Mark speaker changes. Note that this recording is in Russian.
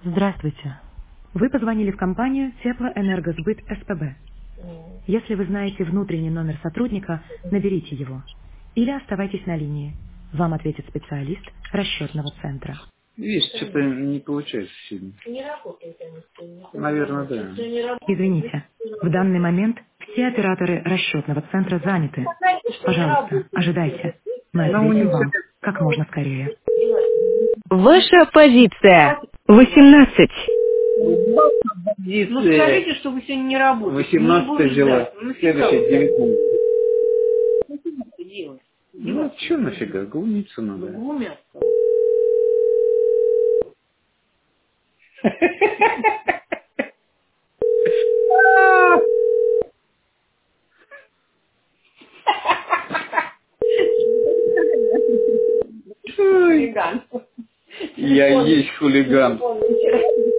Speaker 1: Здравствуйте. Вы позвонили в компанию Теплоэнергосбыт СПБ. Если вы знаете внутренний номер сотрудника, наберите его. Или оставайтесь на линии. Вам ответит специалист расчетного центра.
Speaker 2: Видишь, что-то не получается сильно. Наверное, да.
Speaker 1: Извините, в данный момент все операторы расчетного центра заняты. Пожалуйста, ожидайте. Мы
Speaker 2: Но у
Speaker 1: ответим
Speaker 2: них
Speaker 1: вам как можно скорее.
Speaker 3: Ваша позиция. 18.
Speaker 4: Ну скажите, что вы сегодня не работаете.
Speaker 2: 18 взяла. Следующий 19.
Speaker 4: Это делать.
Speaker 2: Ну, что нафига, глумиться надо.
Speaker 4: Глумят.
Speaker 2: Ой,
Speaker 4: Хулиган.
Speaker 2: я есть хулиган.